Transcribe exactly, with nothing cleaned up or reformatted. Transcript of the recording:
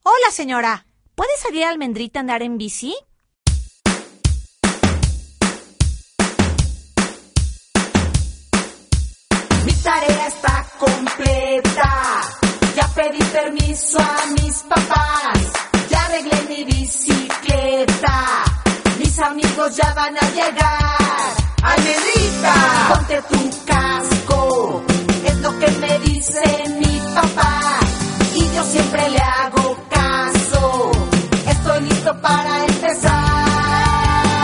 Hola, señora. ¿Puede salir Almendrita a andar en bici? Mi tarea está completa. Ya pedí permiso a mis papás. Ya arreglé mi bicicleta. Mis amigos ya van a llegar. ¡Almendrita! Ponte tu casco. Es lo que me dicen